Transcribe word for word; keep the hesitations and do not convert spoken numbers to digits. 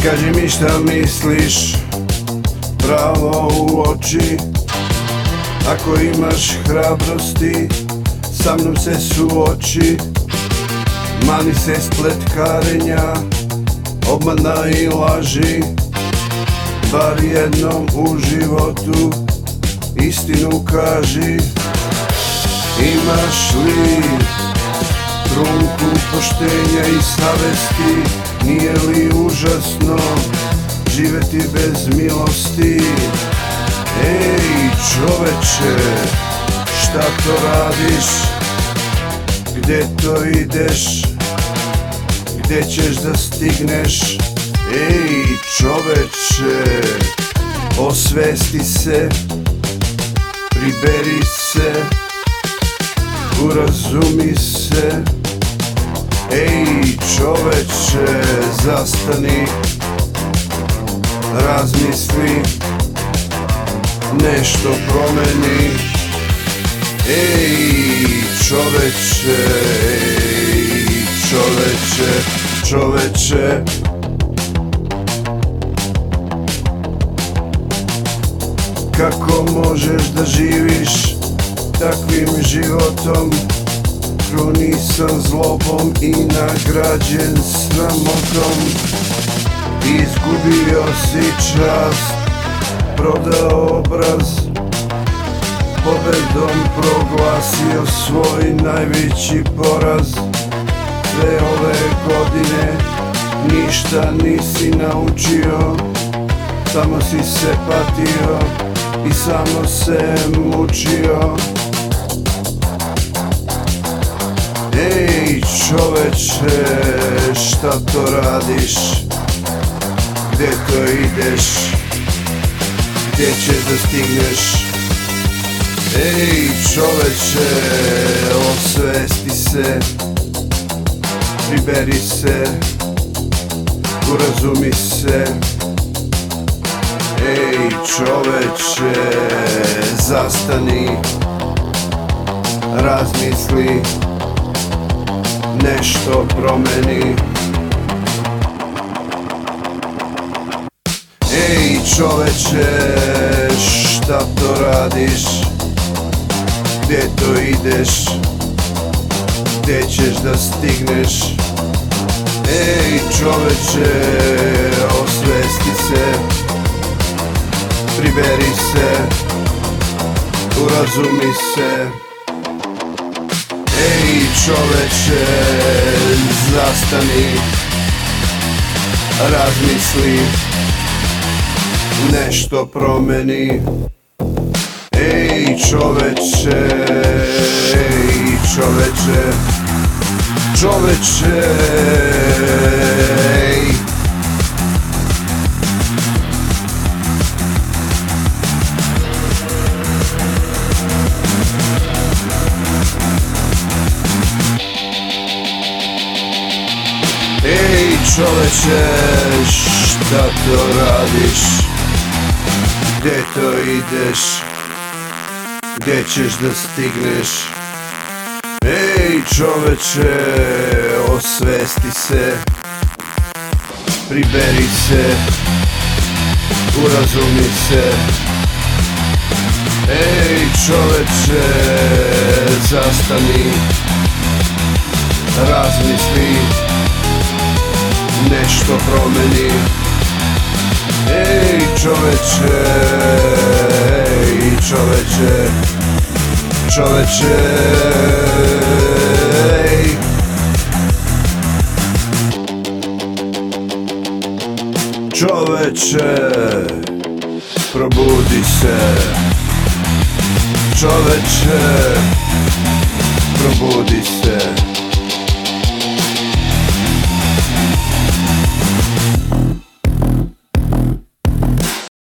Kaži mi šta misliš pravo u oči, ako imaš hrabrosti sa mnom se suoči. Mani se spletkarenja, obmana i laži, bar jednom u životu istinu kaži. Imaš li trunku poštenja i savesti, nije li užasno živeti bez milosti? Ej čoveče, šta to radiš, gdje to ideš, gdje ćeš da stigneš? Ej čoveče, osvesti se, priberi se, urazumi se. Ej čoveče, zastani, razmisli, nešto promeni. Ej čoveče, ej čoveče, čoveče. Kako možeš da živiš takvim životom, krunisan zlobom i nagrađen sramotom? Izgubio si čast, prodao obraz, pobedom proglasio svoj najveći poraz. Sve ove godine ništa nisi naučio, samo si se patio i samo se mučio. Ej čoveče, šta to radiš, gdje to ideš, gdje ćeš da stigneš? Ej čoveče, osvesti se, priberi se, urazumi se. Ej čoveče, zastani, razmisli, nešto promeni. Ej čoveče, šta to radiš, gdje to ideš, gdje ćeš da stigneš? Ej čoveče, osvesti se, priberi se, urazumi se. Ej čoveče, zastani, razmisli, nešto promeni. Ej čoveče, ej čoveče, čoveče, ej. Ej čoveče, šta to radiš, gdje to ideš, gdje ćeš da stigneš? Ej čoveče, osvesti se, priberi se, urazumi se. Ej čoveče, zastani, razmisli, nešto promeni. Ej čoveče, ej čoveče, čoveče, ej. Čoveče, probudi se. Čoveče, probudi se.